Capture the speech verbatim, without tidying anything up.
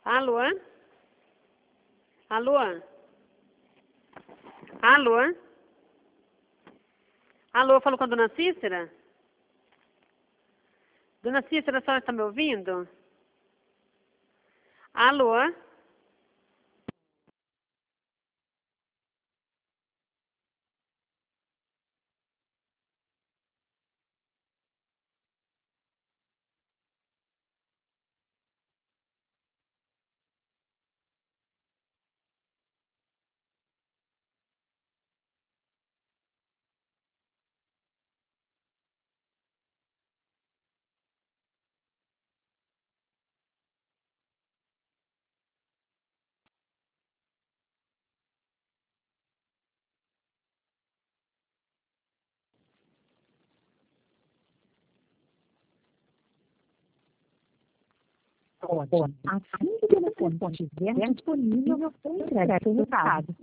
Alô? Alô? Alô? Alô, falo com a dona Cícera? Dona Cícera, a senhora está me ouvindo? Alô? Pode. Assim que o telefone estiver disponível, entregue seu recado.